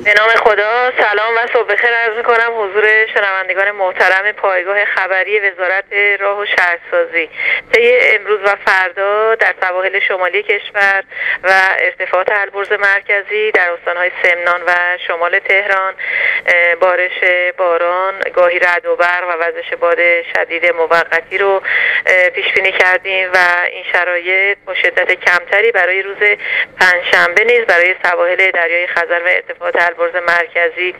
به نام خدا. سلام و صبح بخیر عرض می‌کنم حضور شنوندگان محترم پایگاه خبری وزارت راه و شهرسازی. طی امروز و فردا در سواحل شمالی کشور و ارتفاعات البرز مرکزی در استان‌های سمنان و شمال تهران بارش باران، گاهی رعد و برق و وزش باد شدید موقتی رو پیش بینی کردیم و این شرایط با شدت کمتری برای روز پنجشنبه نیز برای سواحل دریای خزر و ارتفاعات البرز مرکزی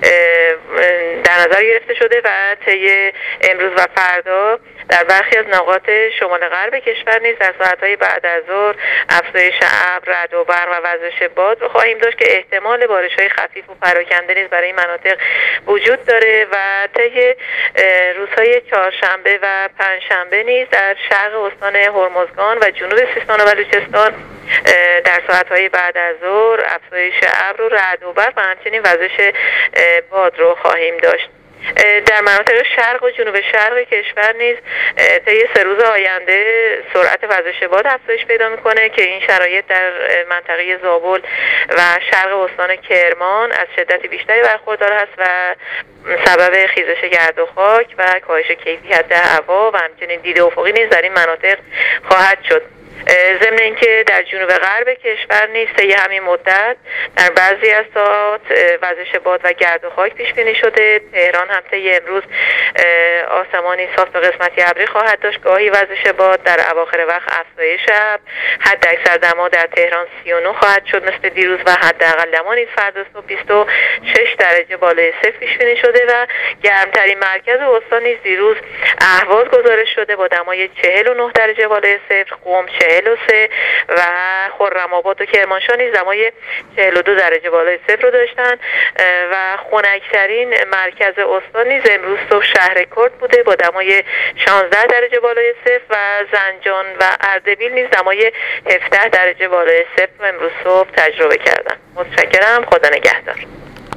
در نظر گرفته شده و طی امروز و فردا در برخی از نقاط شمال غرب کشور نیز در ساعت‌های بعد از ظهر افزایش ابر، رعد و برق و وزش باد رو خواهیم داشت که احتمال بارش‌های خفیف و پراکنده نیز برای این مناطق وجود داره و طی روزهای چهارشنبه و پنجشنبه نیز در شرق استان هرمزگان و جنوب سیستان و بلوچستان در ساعت‌های بعد از ظهر افزایش ابر و رعد و برق و همچنین وزش باد رو خواهیم داشت. در مناطق شرق و جنوب شرق کشور نیز طی 3 روز آینده سرعت وزش باد افزایش پیدا میکنه که این شرایط در منطقه زابل و شرق استان کرمان از شدت بیشتری برخوردار هست و سبب خیزش گرد و خاک و کاهش کیفیت هوا و همچنین دید افقی نیز در این مناطق خواهد شد. ضمن اینکه در جنوب غرب کشور نیز طی همین مدت در بعضی از ساعات وزش باد و گرد و خاک پیش بینی شده. تهران هم طی امروز آسمانی صاف و قسمتی ابری خواهد داشت، گاهی وزش باد در اواخر وقت افزایش ابر. حداکثر دما در تهران 39 خواهد شد مثل دیروز و حداقل دما نیز فردا صبح 26 درجه بالای صفر پیش بینی شده و گرمترین مرکز استان نیز دیروز اهواز گزارش شده با دمای 49 درجه بالای صفر، قم 43 و خرم‌آباد و کرمانشاه نیز دمای 42 درجه بالای صفر رو داشتن و خنک‌ترین مرکز استان نیز امروز صبح شهر کرد بوده با دمای 16 درجه بالای صفر و زنجان و اردبیل نیز دمای 17 درجه بالای صفر امروز صبح تجربه کردن. متشکرم. خدا نگهدار.